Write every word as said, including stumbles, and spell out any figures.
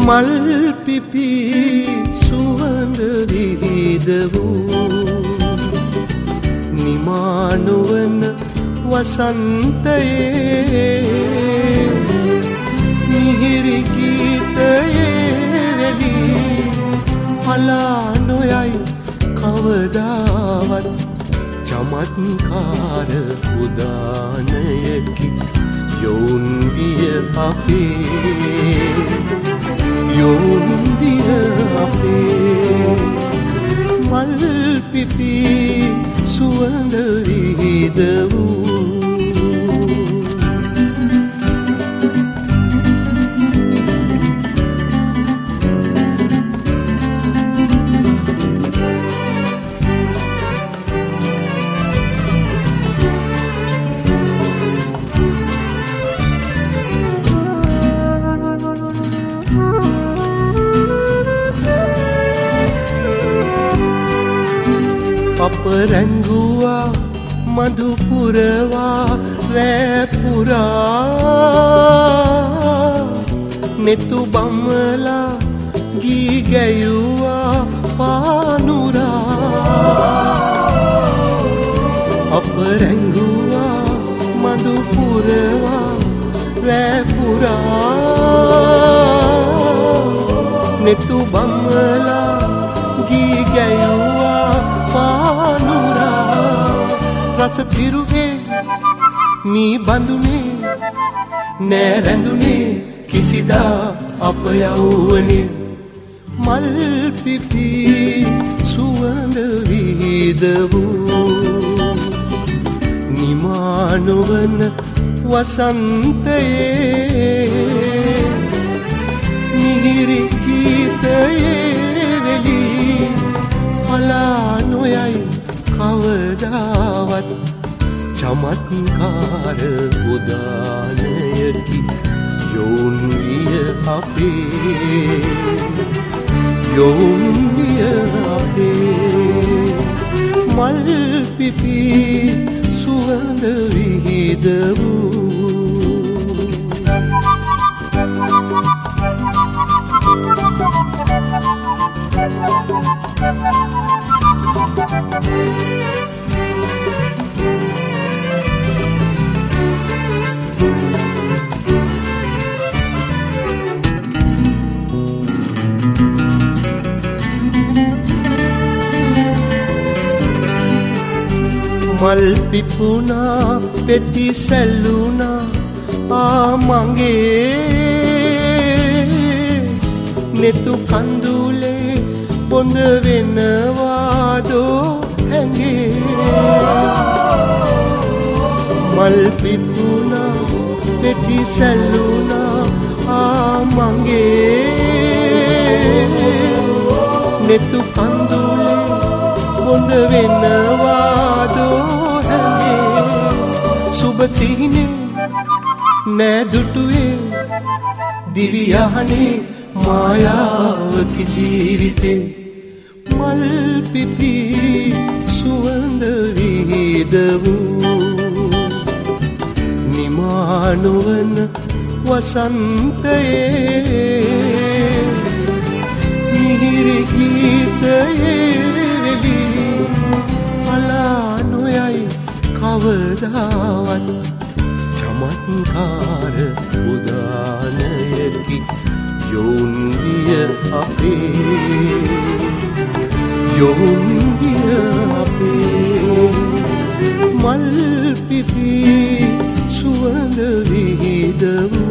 මල් පිපි සුවඳ විහිද වූ නිමා නොවන වසන්තයේ මිහිරි ගීතයේ වෙලි පලා නොයයි කවදාවත් චමත්කාර උදානයකි යොවුන් විය අපේ යොවුන් විය අපේ මල් පිපි සුවඳ විහිද වූ අප රැංගුවා මధు පුරවා රැ පුරා නෙතු බම්මලා ගී ගැයුවා පානුරා අප රැංගුවා මధు පුරවා රැ පුරා නෙතු බම්මලා ගී ගැයුවා පානුරා රස පිරුවේ මී බඳුනේ නෑ රැඳුනේ කිසිදා අප යෞවනේ මල් පිපි සුවඳ විහිද වූ නිමා නොවන වසන්තයේ මිහිරි ගීතයේ වෙලි පලා නොයයි කවදාවත් චමත්කාර උදානයකි යොවුන් විය අපේ යොවුන් විය අපේ මල් පිපි සුවඳ විහිද වූ මල් පිපුණා පෙති සැල්ලුණා ආ මගේ නෙතු කඳුලේ බොඳ වෙනවාදෝ හැඟේ මල් පිපුණා පෙති සැල්ලුණා ආ මගේ නෙතු කඳුලේ බොඳ වෙනවාදෝ සුබ සිහිනේ නෑ දුටුවේ දිවියහනේ මායාවක ජීවිතේ මල් පිපි සුවඳ විහිද වූ නිමා නොවන වසන්තයේ මිහිරි ගීතයේ වෙලි පලා නොයයි කවදාවත් චමත්කාර උදානයකි යොවුන් විය අපේ යොවුන් විය අපේ මල් පිපි සුවඳ විහිද වූ